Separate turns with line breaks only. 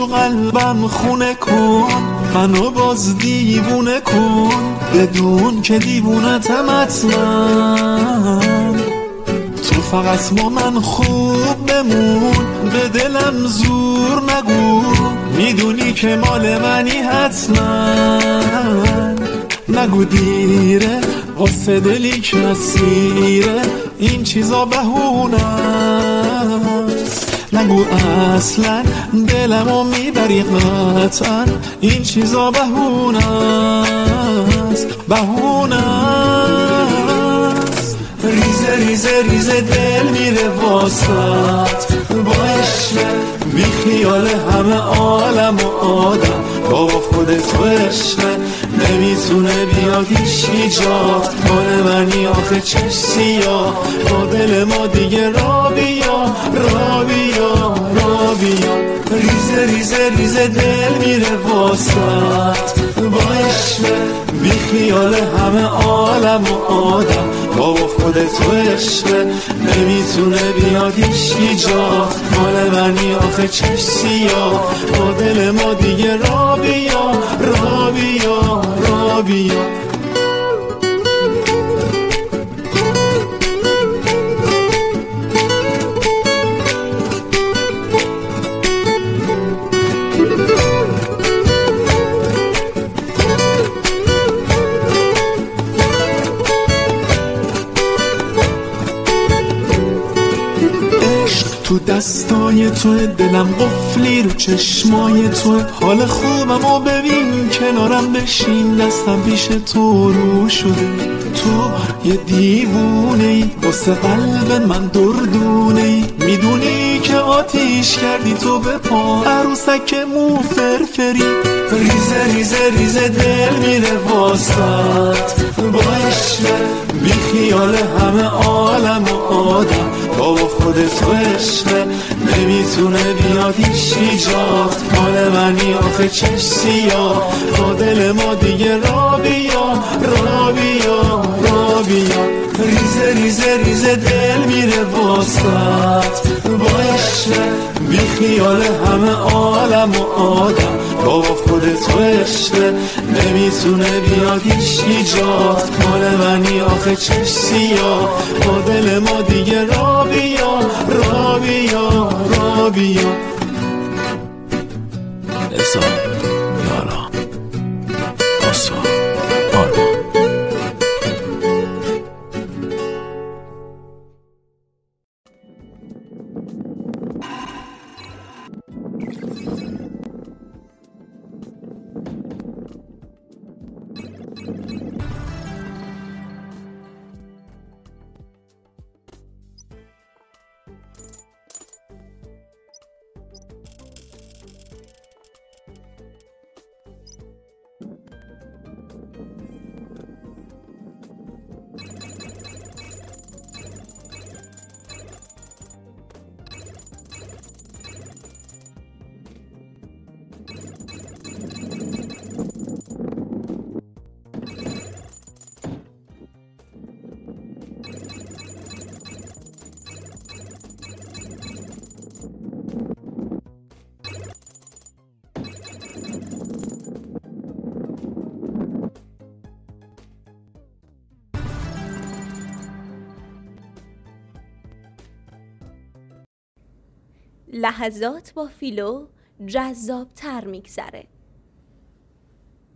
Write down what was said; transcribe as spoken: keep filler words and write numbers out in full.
قلبم خونه کن، منو باز دیوونه کن، بدون که دیوونتم حتما. تو فقط با من خوب بمون، به دلم زور نگو، میدونی که مال منی حتما. نگو دیره واسه دلی که اسیره، این چیزا بهونه است. نگو اصلا دلمو میبری قطعا، این چیزا بهونه است، بهونه است. ریزه ریزه ریزه دل میره واسط با عشق، بی خیال همه عالم و آدم، بابا خودت و عشق نمیتونه بیاد هیچی جا، مال منی آخه چشم سیاه، با دل ما دیگه را بیا را بیا را بیا. ریزه ریزه ریزه دل میره واسط با عشق، بی خیال همه عالم و آدم، بابا خودت و عشق نمیتونه بیاد هیچی جا، مال منی آخه چشم سیاه، با دل ما دیگه را بیا را بیا را بیا. تو دستای تو دلم قفلی، رو چشمای تو حال خوبم و ببین، کنارم بشین دستم پیش تو رو شده. تو یه دیوونه ای واسه قلب من دردونه ای، میدونی که آتیش کردی تو به پا، عروسک مو فرفری. ریزه ریزه ریزه دل میره واسط با عشق، بی خیال همه عالم و آدم، بابا خودت و عشق نمیتونه بیاد هیچی جا، مال منی آخه چشم سیاه، با دل ما دیگه را بیا را بیا را بیا. ریزه ریزه ریزه دل میره واسط با عشق، بی خیال همه عالم و آدم، بابا خودت و عشق نمیتونه بیاد هیچی جا، مال منی آخه چشم سیاه، با دل ما دیگه را بیا را بیا را بیا.
نزا یارا آسا آرمان.
لحظات با فیلو جذاب تر میگذره.